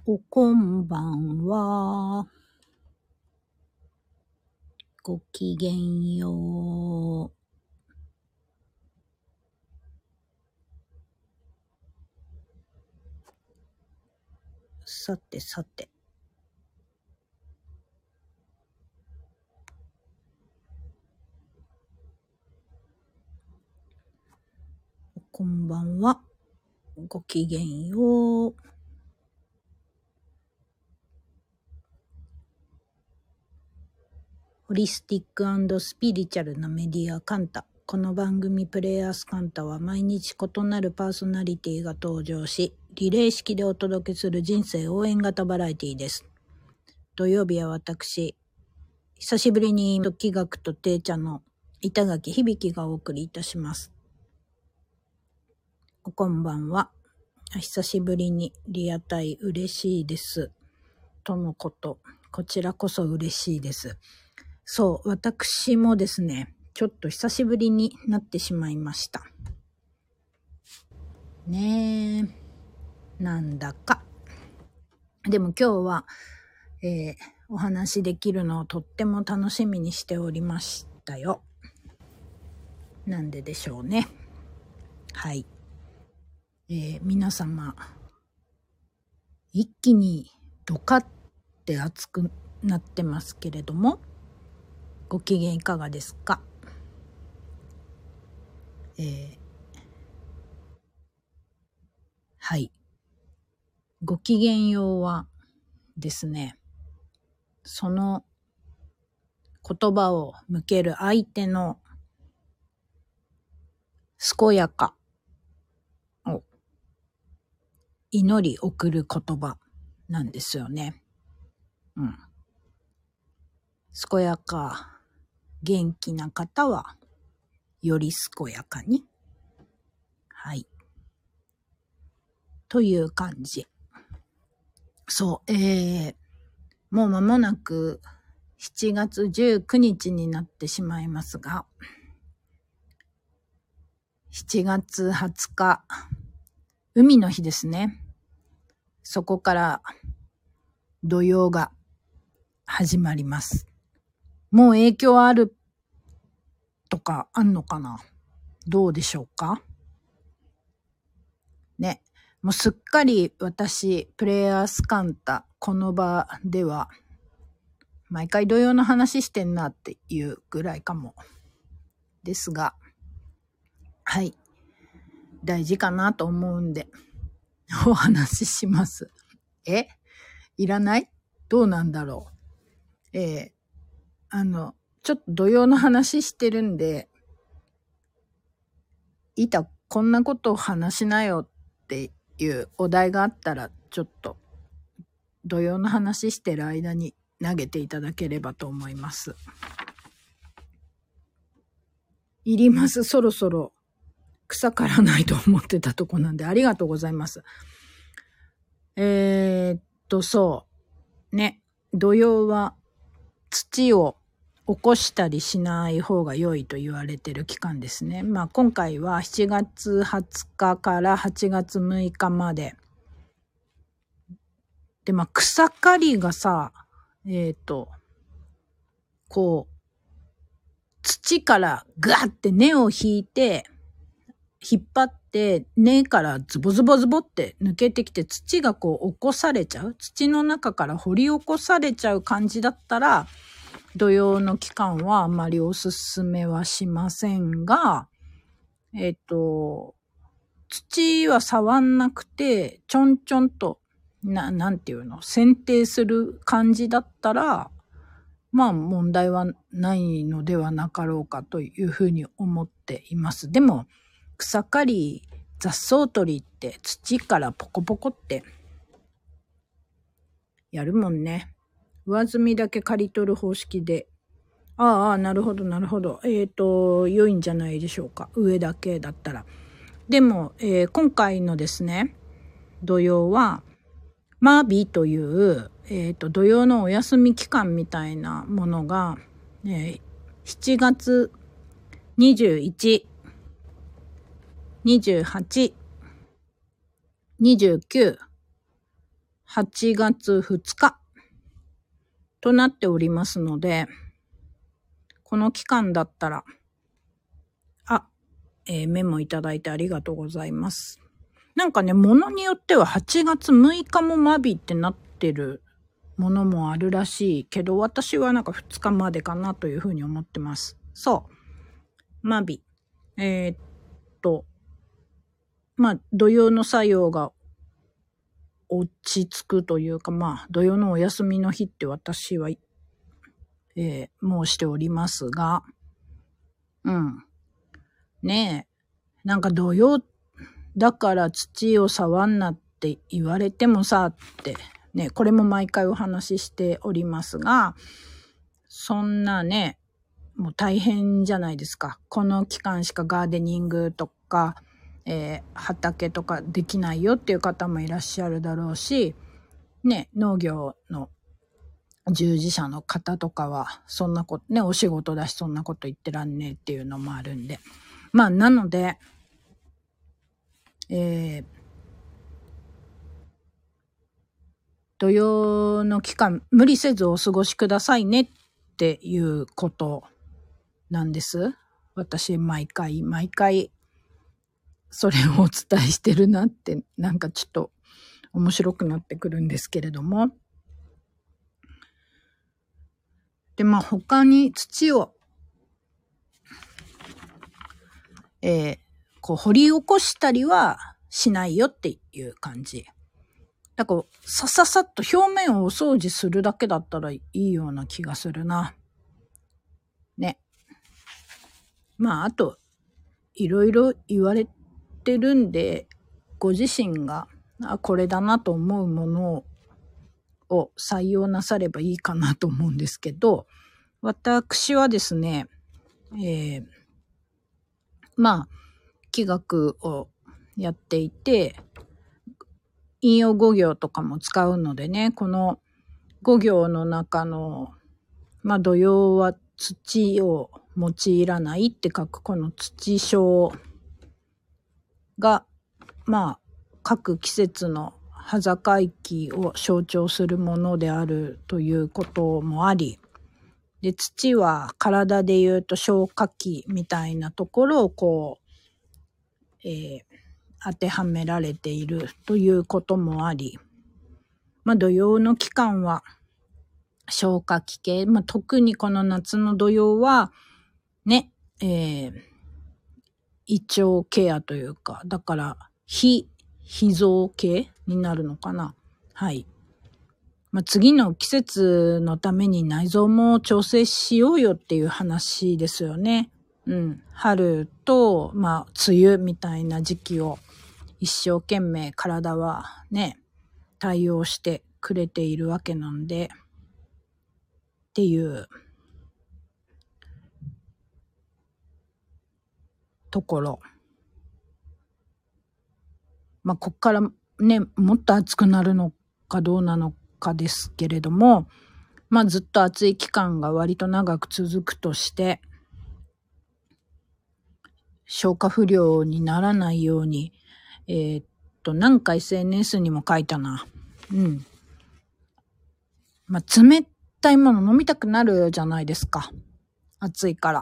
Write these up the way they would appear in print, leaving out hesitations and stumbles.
こんばんは。ごきげんよう。さてさて。こんばんは。ごきげんよう。ホリスティック&スピリチュアルなメディアカンタ。この番組プレイヤースカンタは毎日異なるパーソナリティが登場し、リレー式でお届けする人生応援型バラエティです。土曜日は私、久しぶりに時学と定茶の板垣響がお送りいたします。こんばんは。久しぶりにリアタイ嬉しいです。とのこと。こちらこそ嬉しいです。そう、私もですね、ちょっと久しぶりになってしまいました。ねえ。なんだか。でも今日は、お話できるのをとっても楽しみにしておりましたよ。なんででしょうね。はい。皆様、一気にドカって暑くなってますけれども、ご機嫌いかがですか？はい。ご機嫌ようはですね、その言葉を向ける相手の健やかを祈り送る言葉なんですよね。うん。健やか、元気な方はより健やかに。はい。という感じ。そう、もう間もなく7月19日になってしまいますが、7月20日、海の日ですね。そこから土曜が始まります。もう影響あるとかあんのかな？どうでしょうかね。もうすっかり私、プレイヤースカンタ、この場では、毎回土曜の話してんなっていうぐらいかも。ですが、はい。大事かなと思うんで、お話しします。いらない？どうなんだろう。ちょっと土曜の話してるんで、こんなことを話しなよっていうお題があったら、ちょっと土曜の話してる間に投げていただければと思います。いります。そろそろ草刈らないと思ってたとこなんで、ありがとうございます。そう。ね。土曜は土を起こしたりしない方が良いと言われてる期間ですね。まあ今回は7月20日から8月6日まで。で、まあ草刈りがさ、こう、土からガーって根を引いて、引っ張って根からズボズボズボって抜けてきて土がこう起こされちゃう。土の中から掘り起こされちゃう感じだったら、土曜の期間はあまりおすすめはしませんが、土は触んなくて、ちょんちょんと、なんていうの、剪定する感じだったら、まあ問題はないのではなかろうかというふうに思っています。でも、草刈り、雑草取りって土からポコポコってやるもんね。上積みだけ刈り取る方式で。ああ、なるほど、なるほど。良いんじゃないでしょうか。上だけだったら。でも、今回のですね、土曜は、マービーという、土曜のお休み期間みたいなものが、7月21、28、29、 8月2日となっておりますので、この期間だったら、メモいただいてありがとうございます。なんかね、ものによっては8月6日もマビってなってるものもあるらしいけど、私はなんか2日までかなというふうに思ってます。そう。マビ。土曜の作用が落ち着くというか、土曜のお休みの日って私は、申しておりますが、ねえ、なんか土曜だから土を触んなって言われてもさってね、これも毎回お話ししておりますが、そんなね、もう大変じゃないですか。この期間しかガーデニングとか、畑とかできないよっていう方もいらっしゃるだろうし、ね、農業の従事者の方とかは、そんなこと、ね、お仕事だしそんなこと言ってらんねえっていうのもあるんで。なので、土曜の期間、無理せずお過ごしくださいねっていうことなんです。私、毎回、それをお伝えしてるなって、なんかちょっと面白くなってくるんですけれども。で、他に土を、掘り起こしたりはしないよっていう感じ。だから、さっと表面をお掃除するだけだったらいいような気がするな。ね。あと、いろいろ言われてるんで、ご自身が、これだなと思うものを採用なさればいいかなと思うんですけど、私はですね、気学をやっていて、引用語行とかも使うのでね、この語行の中の、土曜は土を用いらないって書くこの土生が、各季節の葉境期を象徴するものであるということもあり、で、土は体で言うと消化器みたいなところを当てはめられているということもあり、土曜の期間は消化器系、特にこの夏の土曜はね、胃腸ケアというか、だから脾臓系になるのかな。はい。次の季節のために内臓も調整しようよっていう話ですよね。春と、梅雨みたいな時期を一生懸命体はね、対応してくれているわけなんで、っていうところ。こっからね、もっと暑くなるのかどうなのかですけれども、ずっと暑い期間が割と長く続くとして、消化不良にならないように、なんか SNS にも書いたな。冷たいもの飲みたくなるじゃないですか。暑いから。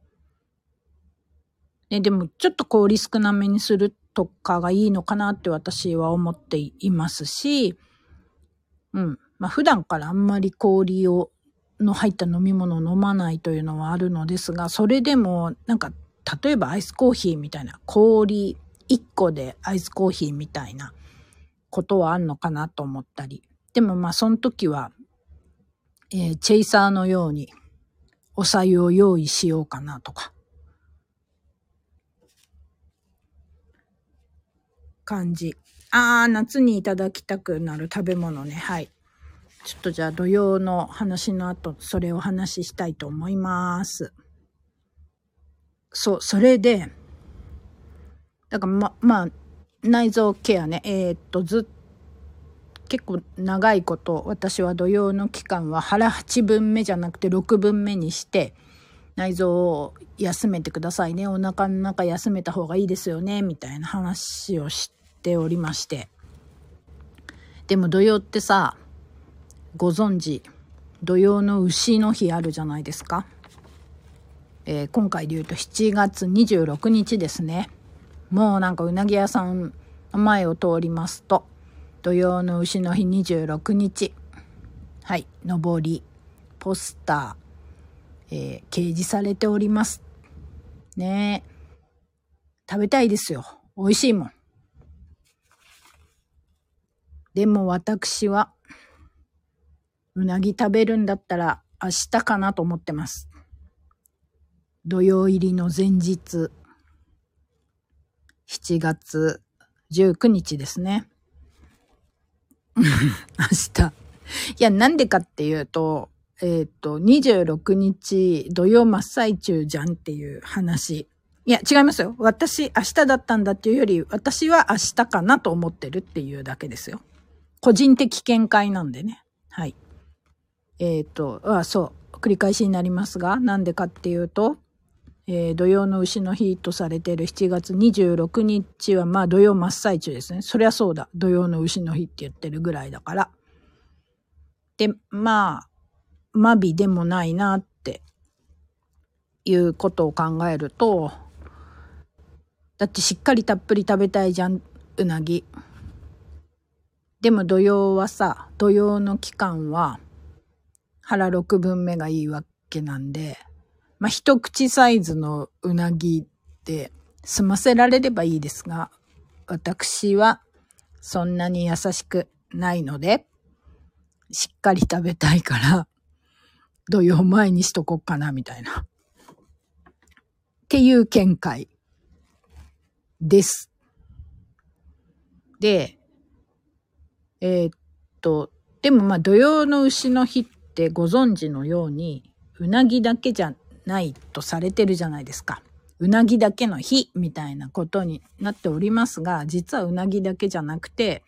でもちょっと氷少なめにするとかがいいのかなって私は思っていますし、普段からあんまり氷の入った飲み物を飲まないというのはあるのですが、それでもなんか例えばアイスコーヒーみたいな、氷1個でアイスコーヒーみたいなことはあんのかなと思ったり。でもその時は、チェイサーのようにお白湯を用意しようかなとか。感じ。夏にいただきたくなる食べ物ね。はい。ちょっとじゃあ土曜の話の後、それを話したいと思います。それで、だから内臓ケアね。結構長いこと私は土曜の期間は腹8分目じゃなくて6分目にして内臓を休めてくださいね、お腹の中休めた方がいいですよねみたいな話をしておりまして、 でも土曜ってさ、ご存知、土曜の牛の日あるじゃないですか。今回で言うと7月26日ですね。もうなんかうなぎ屋さんの前を通りますと、土曜の牛の日26日。はい、上り、ポスター、掲示されております。ねえ。食べたいですよ。美味しいもん。でも私は、うなぎ食べるんだったら明日かなと思ってます。土曜入りの前日、7月19日ですね。明日。いや、なんでかっていうと、26日土曜真っ最中じゃんっていう話。いや、違いますよ。私、明日だったんだっていうより、私は明日かなと思ってるっていうだけですよ。個人的見解なんでね。はい。そう。繰り返しになりますが、なんでかっていうと、土曜の牛の日とされている7月26日は、まあ土曜真っ最中ですね。そりゃそうだ。土曜の牛の日って言ってるぐらいだから。で、まあ、マビでもないなっていうことを考えると、だってしっかりたっぷり食べたいじゃん、うなぎ。でも土曜はさ、土曜の期間は腹6分目がいいわけなんで、まあ一口サイズのうなぎで済ませられればいいですが、私はそんなに優しくないので、しっかり食べたいから、土曜前にしとこうかな、みたいな。っていう見解です。で、でもまあ土曜の牛の日ってご存知のように、うなぎだけじゃないとされてるじゃないですか。うなぎだけの日みたいなことになっておりますが、実はうなぎだけじゃなくて、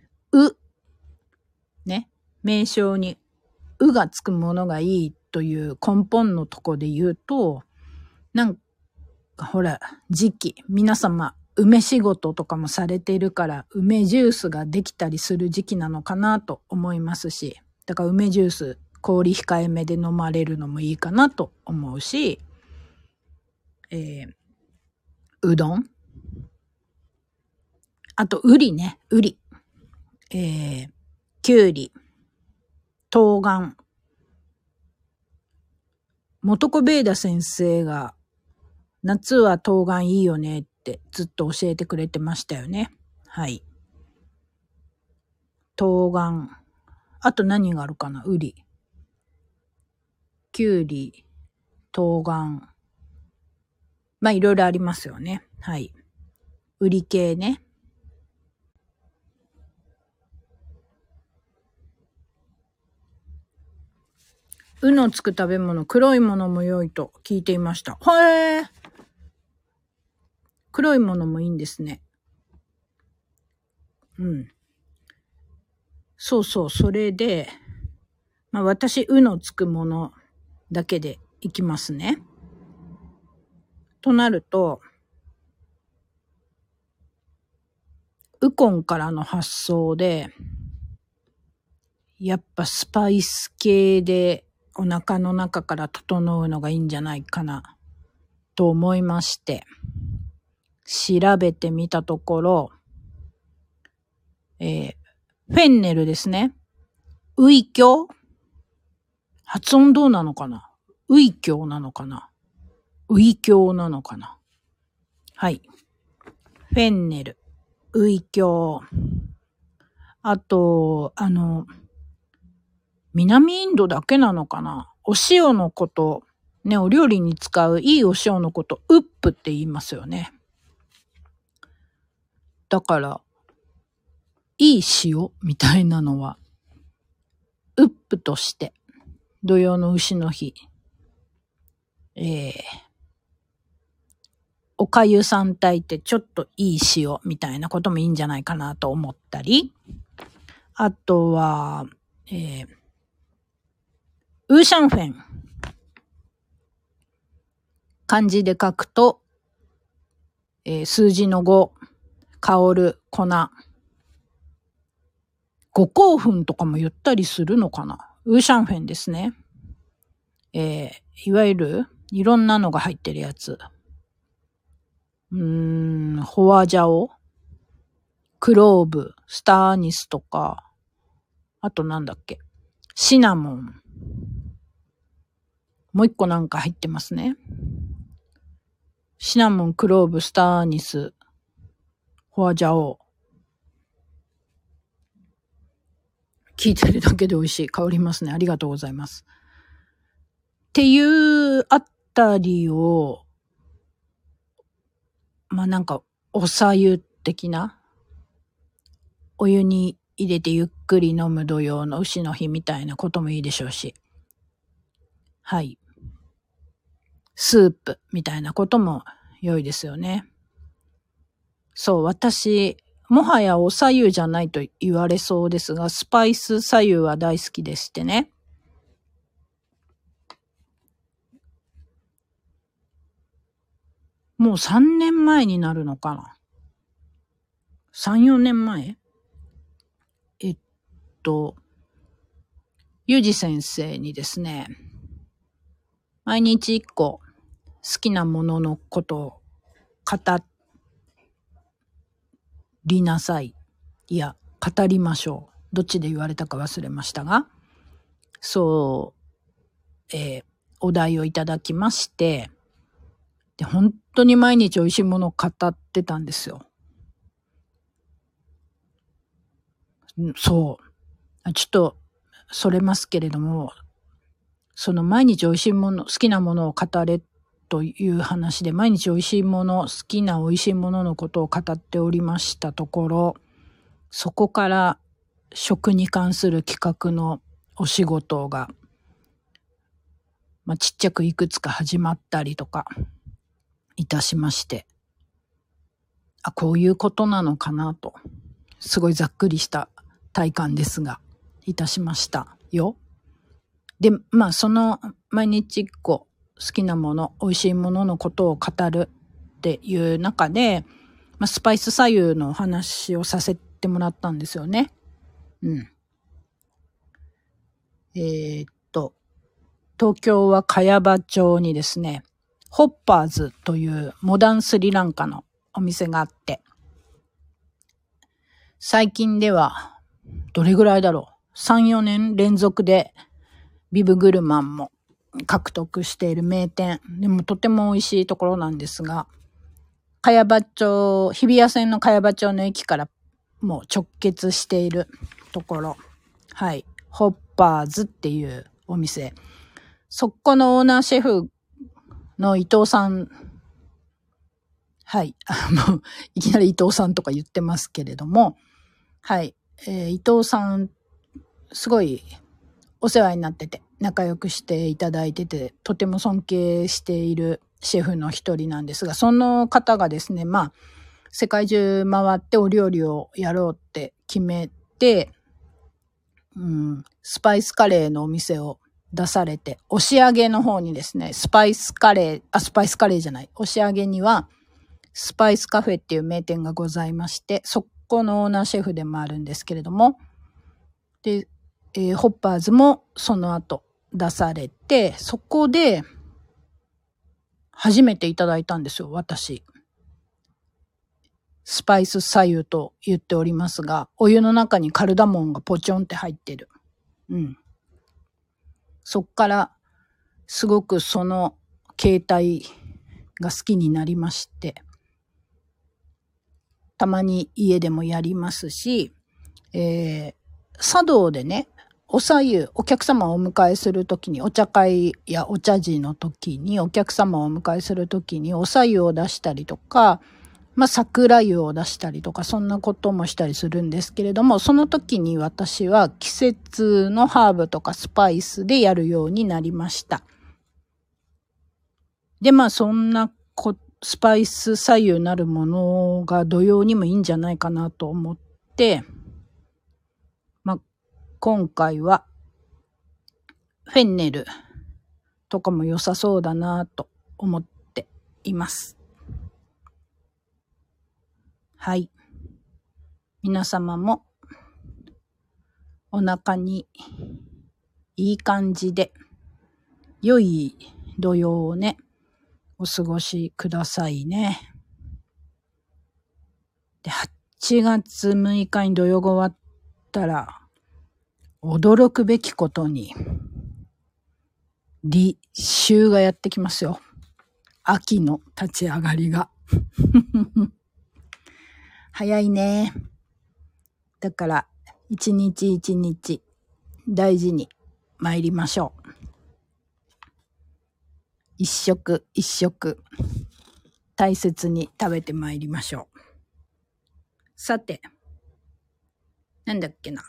ね、名称にうがつくものがいいという根本のとこで言うと、なんかほら、時期、皆様、梅仕事とかもされているから、梅ジュースができたりする時期なのかなと思いますし、だから梅ジュース、氷控えめで飲まれるのもいいかなと思うし、うどん、あと、うりね、うり、きゅうり、冬瓜、元子ベーダ先生が、夏は冬瓜いいよねってずっと教えてくれてましたよね。はい。冬瓜。あと何があるかな？うり。きゅうり、冬瓜。まあいろいろありますよね。はい。うり系ね。うのつく食べ物、黒いものも良いと聞いていました。へー。黒いものもいいんですね。うん。そうそう、それで、まあ私、うのつくものだけでいきますね。となると、ウコンからの発想で、やっぱスパイス系でお腹の中から整うのがいいんじゃないかなと思いまして、調べてみたところ、フェンネルですね。ウイキョウ？発音どうなのかな？ウイキョウなのかな？ウイキョウなのかな？はい。フェンネル、ウイキョウ。あと、南インドだけなのかな？お塩のこと、ね、お料理に使ういいお塩のこと、ウップって言いますよね。だから、いい塩みたいなのは、ウップとして、土曜の牛の日、おかゆさん炊いてちょっといい塩みたいなこともいいんじゃないかなと思ったり、あとは、ウーシャンフェン。漢字で書くと、数字の5、香る、粉。 五香粉とかも言ったりするのかな。ウーシャンフェンですね。いわゆるいろんなのが入ってるやつ。ホワジャオ、クローブ、スターアニスとか、あとなんだっけ、シナモン。もう一個なんか入ってますね。シナモン、クローブ、スターアニス、ホワジャオ。聞いてるだけで美味しい。香りますね。ありがとうございます。っていうあたりを、なんか、おさゆ的な、お湯に入れてゆっくり飲む土用の牛の日みたいなこともいいでしょうし。はい。スープみたいなことも良いですよね。そう、私、もはやおさゆじゃないと言われそうですが、スパイスさゆは大好きでしてね。もう3年前になるのかな。3、4年前ゆうじ先生にですね、毎日1個好きなもののことを語りなさい。いや、語りましょう。どっちで言われたか忘れましたが、そう、お題をいただきまして、で、本当に毎日美味しいものを語ってたんですよ。そう。ちょっと、それますけれども、その毎日美味しいもの、好きなものを語れという話で、毎日美味しいもの、好きな美味しいもののことを語っておりましたところ、そこから食に関する企画のお仕事が、ちっちゃくいくつか始まったりとかいたしまして、こういうことなのかなと、すごいざっくりした体感ですが、いたしましたよ。で、その毎日一個好きなもの、美味しいもののことを語るっていう中で、スパイス左右の話をさせてもらったんですよね。東京は茅場町にですね、ホッパーズというモダンスリランカのお店があって、最近ではどれぐらいだろう、3、4年連続でビブグルマンも獲得している名店。でもとても美味しいところなんですが、茅場町、日比谷線の茅場町の駅からもう直結しているところ。はい。ホッパーズっていうお店。そこのオーナーシェフの伊藤さん。はい。もういきなり伊藤さんとか言ってますけれども。はい。伊藤さん、すごいお世話になってて、仲良くしていただいてて、とても尊敬しているシェフの一人なんですが、その方がですね、世界中回ってお料理をやろうって決めて、スパイスカレーのお店を出されて、押上の方にですね、スパイスカレーじゃない、押上にはスパイスカフェっていう名店がございまして、そこのオーナーシェフでもあるんですけれども、で、ホッパーズもその後出されて、そこで初めていただいたんですよ、私。スパイス左右と言っておりますが、お湯の中にカルダモンがポチョンって入ってる。そっからすごくその形態が好きになりまして、たまに家でもやりますし、茶道でね、お客様をお迎えするときに、お茶会やお茶事のときに、お客様をお迎えするときに、お茶湯を出したりとか、桜湯を出したりとか、そんなこともしたりするんですけれども、その時に私は季節のハーブとかスパイスでやるようになりました。で、そんなスパイス左右なるものが土曜にもいいんじゃないかなと思って、今回はフェンネルとかも良さそうだなと思っています。はい。皆様もお腹にいい感じで良い土曜をね、お過ごしくださいね。で、8月6日に土曜が終わったら、驚くべきことに、立秋がやってきますよ。秋の立ち上がりが。早いね。だから、一日一日大事に参りましょう。一食一食大切に食べて参りましょう。さて、なんだっけな。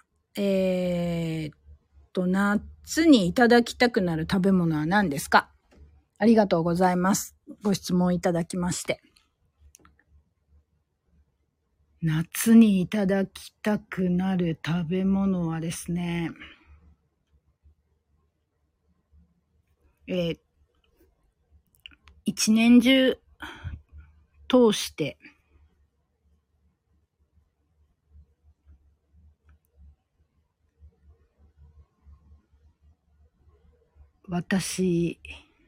夏にいただきたくなる食べ物は何ですか？ありがとうございます。ご質問いただきまして。夏にいただきたくなる食べ物はですね、一年中通して私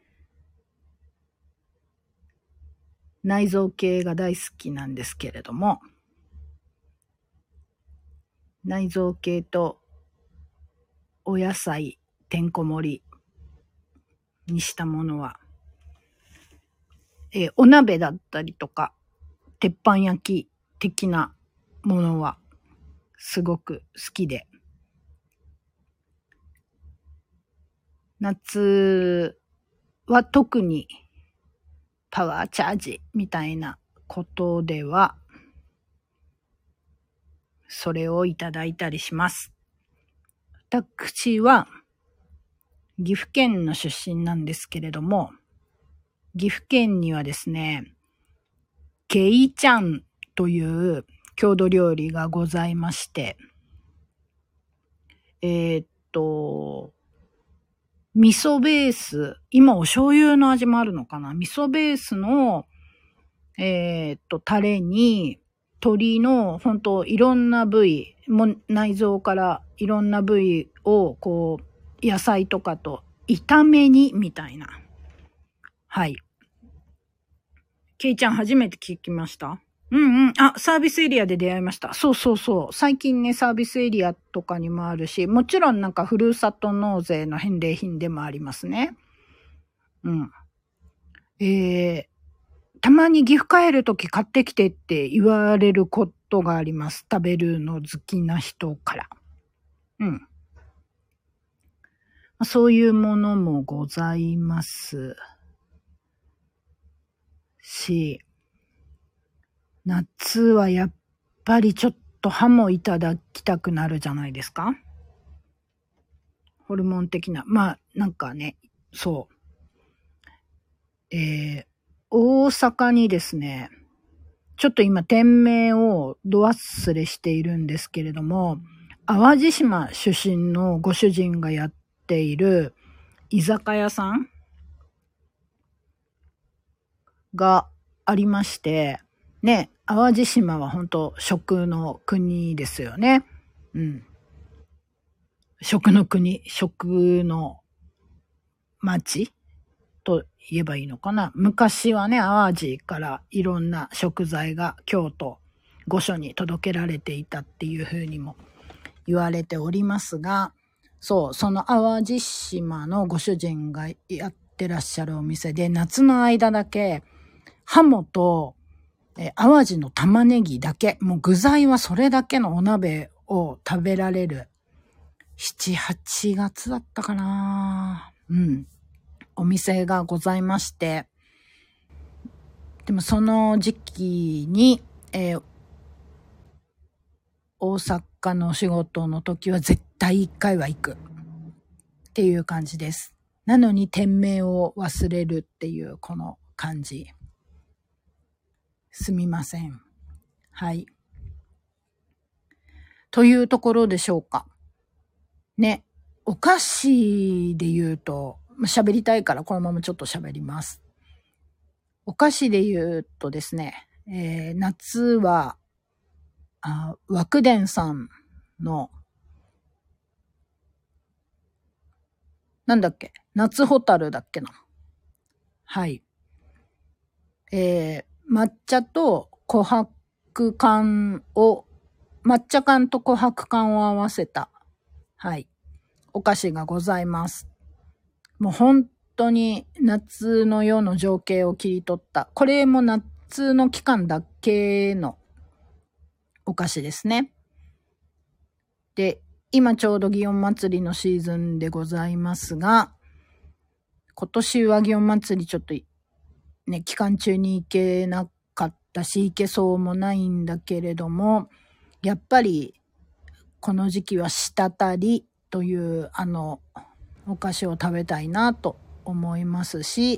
内臓系が大好きなんですけれども、内臓系とお野菜てんこ盛りにしたものは、お鍋だったりとか鉄板焼き的なものはすごく好きで、夏は特にパワーチャージみたいなことではそれをいただいたりします。私は岐阜県の出身なんですけれども、岐阜県にはですね、けいちゃんという郷土料理がございまして、味噌ベース、今お醤油の味もあるのかな？味噌ベースの、タレに鶏の本当いろんな部位、内臓からいろんな部位をこう野菜とかと炒め煮みたいな。はい。けいちゃん初めて聞きました？あ、サービスエリアで出会いました。そうそうそう。最近ね、サービスエリアとかにもあるし、もちろんなんかふるさと納税の返礼品でもありますね。たまに岐阜帰るとき買ってきてって言われることがあります。食べるの好きな人から。そういうものもございますし、夏はやっぱりちょっとハモいただきたくなるじゃないですか。ホルモン的な。なんかね、そう。大阪にですね、ちょっと今店名をど忘れしているんですけれども、淡路島出身のご主人がやっている居酒屋さんがありまして、ね、淡路島は本当食の国ですよね。食の国、食の町と言えばいいのかな。昔はね、淡路からいろんな食材が京都御所に届けられていたっていうふうにも言われておりますが、そう、その淡路島のご主人がやってらっしゃるお店で、夏の間だけハモと淡路の玉ねぎだけ、もう具材はそれだけのお鍋を食べられる7、8月だったかな。お店がございまして、でもその時期に、大阪のお仕事の時は絶対1回は行くっていう感じです。なのに店名を忘れるっていうこの感じ。すみません。はい。というところでしょうか。ね。お菓子で言うと、喋りたいからこのままちょっと喋ります。お菓子で言うとですね、夏は、和久傳さんのなんだっけ、夏ホタルだっけな。はい。抹茶と琥珀缶を、抹茶缶と琥珀缶を合わせた、はい、お菓子がございます。もう本当に夏の夜の情景を切り取った。これも夏の期間だけのお菓子ですね。で、今ちょうど祇園祭りのシーズンでございますが、今年は祇園祭りちょっとね、期間中に行けなかったし、行けそうもないんだけれども、やっぱりこの時期はしたたりというお菓子を食べたいなと思いますし、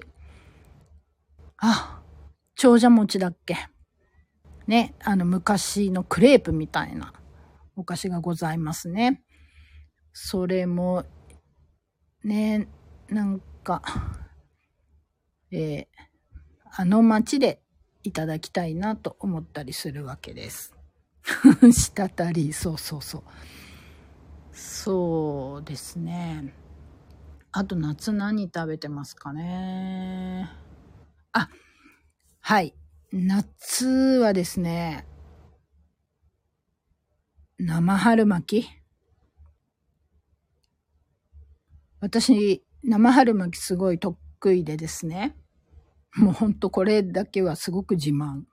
長者餅だっけね、昔のクレープみたいなお菓子がございますね。それもね、なんか街でいただきたいなと思ったりするわけです。したり、そうそうそう。そうですね。あと夏何食べてますかね。はい。夏はですね、生春巻き。私、生春巻きすごい得意でですね。もうほんとこれだけはすごく自慢。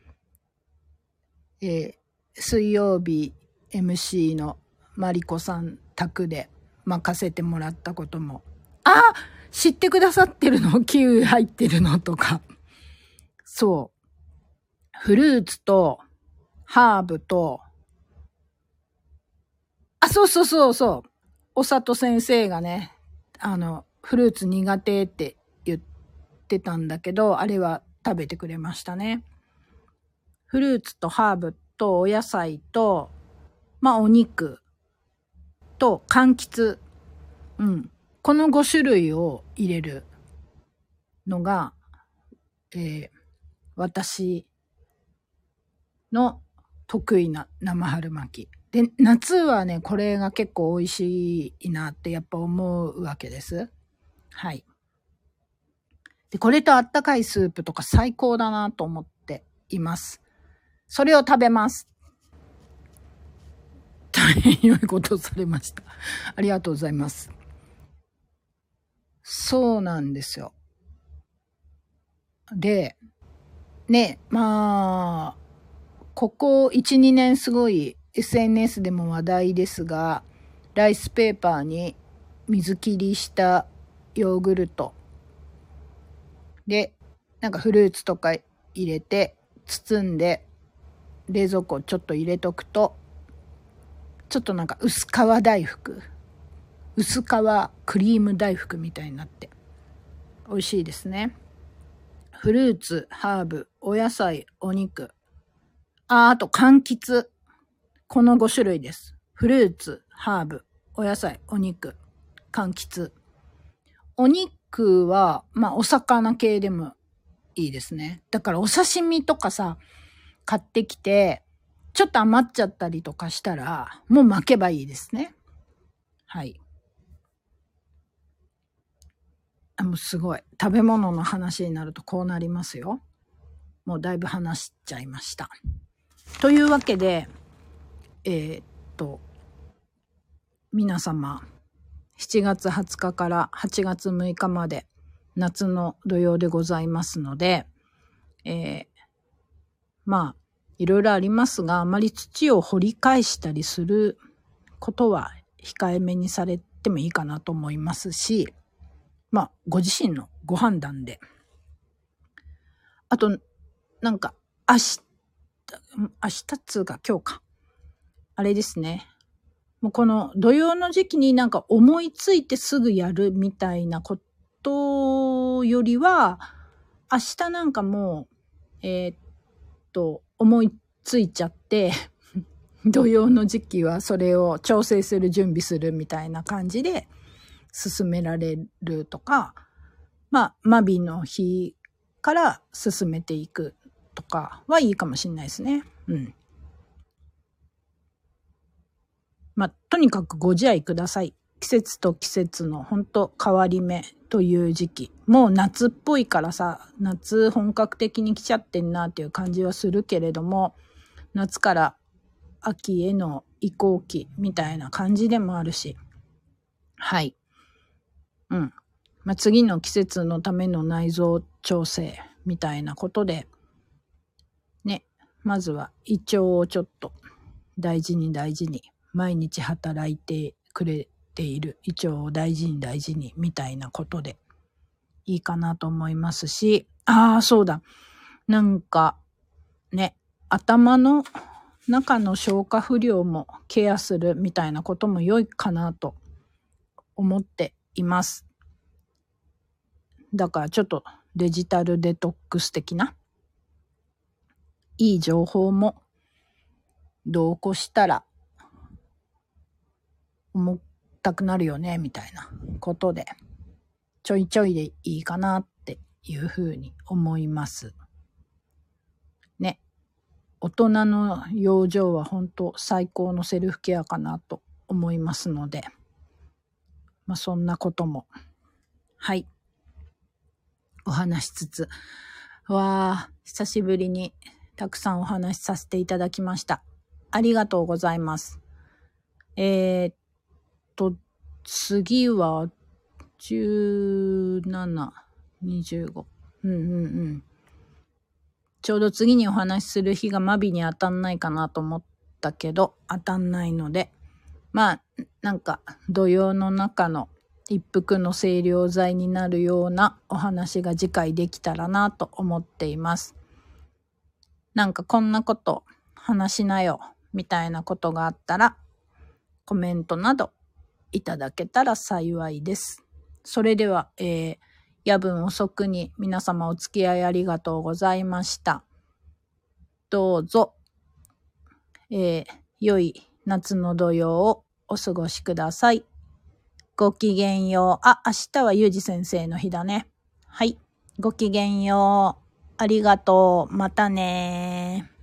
水曜日 MC のマリコさん宅で任せてもらったことも、知ってくださってるの？キウイ入ってるのとか。そう。フルーツとハーブと、そうそうそうそう。お里先生がね、フルーツ苦手って言ってたんだけど、あれは食べてくれましたね。フルーツとハーブとお野菜と、お肉と柑橘。この5種類を入れるのが、私の得意な生春巻き。で、夏はね、これが結構美味しいなってやっぱ思うわけです。はい。で、これとあったかいスープとか最高だなと思っています。それを食べます。大変良いことをされました。ありがとうございます。そうなんですよ。で、ね、ここ1、2年すごい SNS でも話題ですが、ライスペーパーに水切りしたヨーグルトで、なんかフルーツとか入れて包んで冷蔵庫ちょっと入れとくと、ちょっとなんか薄皮大福、薄皮クリーム大福みたいになって美味しいですね。フルーツ、ハーブ、お野菜、お肉。あと柑橘。この5種類です。フルーツ、ハーブ、お野菜、お肉、柑橘。お肉は、お魚系でもいいですね。だからお刺身とかさ、買ってきて、ちょっと余っちゃったりとかしたら、もう巻けばいいですね。はい。もうすごい。食べ物の話になるとこうなりますよ。もうだいぶ話しちゃいました。というわけで、皆様、7月20日から8月6日まで夏の土曜でございますので、いろいろありますが、あまり土を掘り返したりすることは控えめにされてもいいかなと思いますし、ご自身のご判断で。あと、なんか、明日っつうか今日か。あれですね。もうこの土曜の時期になんか思いついてすぐやるみたいなことよりは、明日なんかもう、思いついちゃって、土曜の時期はそれを調整する、準備するみたいな感じで進められるとか、マビの日から進めていくとかはいいかもしれないですね。とにかくご自愛ください季節と季節のほんと変わり目という時期。もう夏っぽいからさ、夏本格的に来ちゃってんなっていう感じはするけれども、夏から秋への移行期みたいな感じでもあるし。はい。次の季節のための内臓調整みたいなことで、ね、まずは胃腸をちょっと大事に毎日働いてくれている胃腸を大事にみたいなことでいいかなと思いますし、そうだ。なんかね、頭の中の消化不良もケアするみたいなことも良いかなと思っています。だからちょっとデジタルデトックス的ないい情報も同行したら思ったくなるよねみたいなことでちょいちょいでいいかなっていうふうに思いますね。大人の養生は本当最高のセルフケアかなと思いますので、そんなこともはいお話しつつ、久しぶりにたくさんお話しさせていただきました。ありがとうございます。次は17、25。ちょうど次にお話しする日がマビに当たんないかなと思ったけど、当たんないので、なんか土曜の中の一服の清涼剤になるようなお話が次回できたらなと思っています。なんかこんなこと話しなよみたいなことがあったらコメントなどいただけたら幸いです。それでは、夜分遅くに皆様お付き合いありがとうございました。どうぞ、良い夏の土曜をお過ごしください。ごきげんよう。明日はゆうじ先生の日だね。はい。ごきげんよう。ありがとう。またねー。